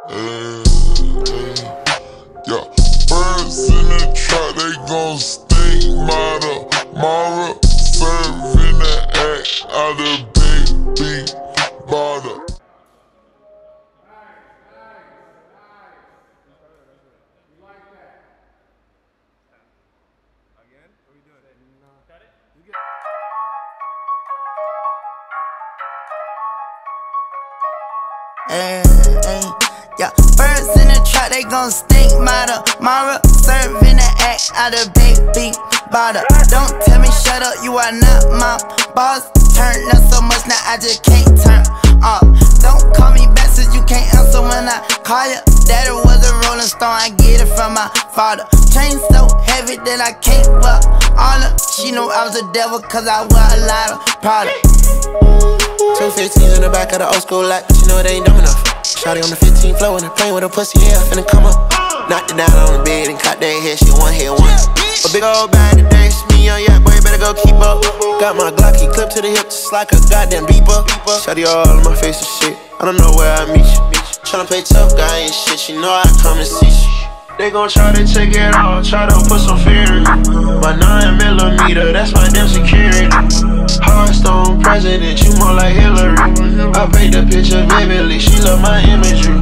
Yeah, birds in the trap, they gon' stink. Mara, serving the act out of big bottle. Yeah, birds in the trap, they gon' stink. Mara, serving the act out of big bottle. Don't tell me shut up, you are not my boss. Turn up so much, now I just can't turn off. Don't call me back since you can't answer when I call you. Daddy was a rolling stone, I get it from my father. Chain so heavy that I can't fuck all up. She knew I was a devil cause I wear a lot of product. 215 in the back of the old school lot, but you know they ain't dumb enough. Shawty on the 15 floor in the plane with a pussy, yeah, finna come up. Knocked it down on the bed and caught that head, she one hit once. A big old bag today, it's me on yacht, boy, you better go keep up. Got my Glocky clipped to the hip just like a goddamn beeper. Shawty all in my face and shit, I don't know where I meet you. Tryna play tough guy and shit, you know I come and see you. They gon' try to take it all, try to put some fear in me. My 9mm, that's my damn security. Hearthstone president, you more like Hillary. I paint the picture vividly, she love my imagery.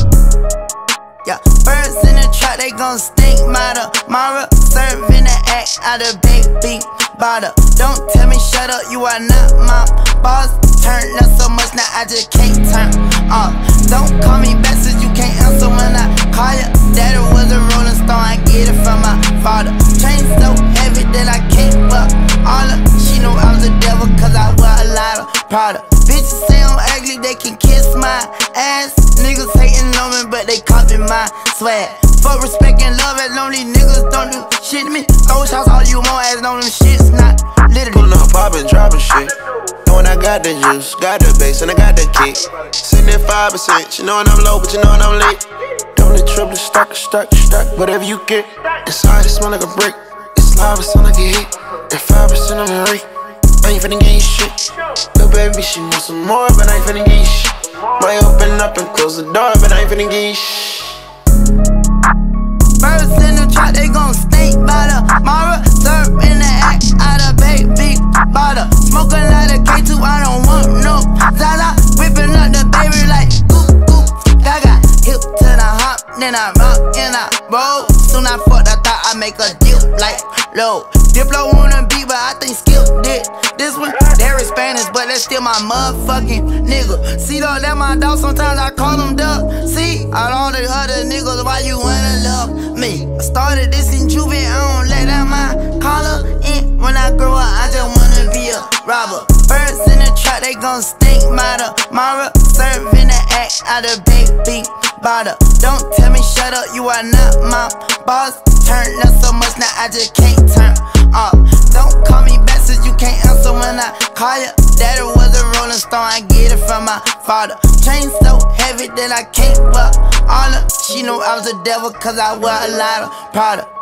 Yeah, birds in the trap, they gon' stink. Mara, serving the act out of big bottle. Don't tell me shut up, you are not my boss. Turn up so much, now I just can't turn off. Don't call me back since you can't answer when I call you. Daddy was a rolling stone, I get it from my father. Chain so heavy that I can't fuck all up. She knew I was a devil cause I wear a lot of product. Bitches say I'm ugly, they can kiss my ass. Niggas hating on me, but they copy my swag. Fuck respect and love, as long these niggas don't do shit to me. Throw shots all you want, as long them shit's not literally. Pullin' up, poppin', droppin' shit. Knowin' I got the juice, got the bass, and I got the kick. Sitting at 5%, you knowin' I'm low, but you knowin' I'm late. Don't let triple stack, whatever you get. Inside it smell like a brick. It's live, it sound like a hit. And 5% of my rate. I ain't finna get you shit. Little baby, she wants some more, but I ain't finna get you shit. Might open up and close the door, but I ain't finna get you shit. Birds in the trap, they gon' stink. Mara, serving the act out of big bottle. Smoking like a K2, I don't want no Zaza. Whipping up the baby like goop, gaga. Hip to the hop, then I rock and I roll. Soon I fucked, I thought I make a dip like low. Diplo wanna be, but I think Skip did this one. They're in Spanish, but that's still my motherfucking nigga. See though, that my dog, sometimes I call him Duck. See, all the other niggas, why you wanna love me? I started this in Juvie, I don't let that my collar in. When I grow up, I just wanna be a robber. Birds in the trap, they gon' stink. Mara, serving the act out of big bottle. Don't tell me shut up, you are not my boss. Turn up so much, now I just can't turn off. Don't call me back since you can't answer when I call you. Daddy was a rolling stone, I get it from my father. Chain so heavy that I can't fuck all up. She knew I was a devil cause I wear a lot of product.